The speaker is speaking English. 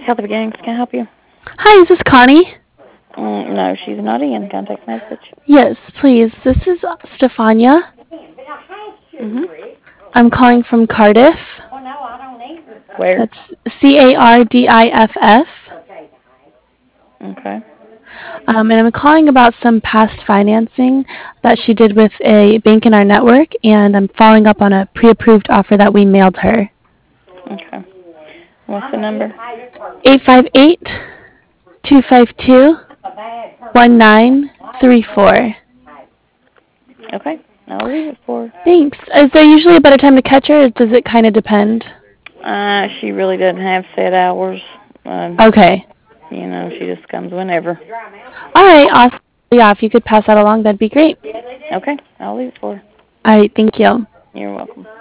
Healthy Beginnings, can I help you? Hi, is this Connie? No, she's not in. Contact message. Yes, please. This is Stefania. Mm-hmm. I'm calling from Cardiff. Where? That's Cardiff. Okay. And I'm calling about some past financing that she did with a bank in our network, and I'm following up on a pre-approved offer that we mailed her. Okay. What's the number? 858-252-1934. Okay. I'll leave it for her. Thanks. Is there usually a better time to catch her, or does it kind of depend? She really doesn't have set hours. Okay. She just comes whenever. All right, awesome. Yeah, if you could pass that along, that'd be great. Okay. I'll leave it for her. All right, thank you. You're welcome.